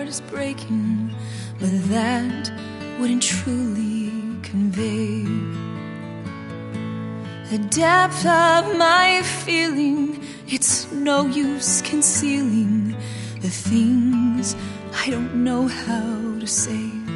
is breaking, but that wouldn't truly convey the depth of my feeling. It's no use concealing the things I don't know how to say.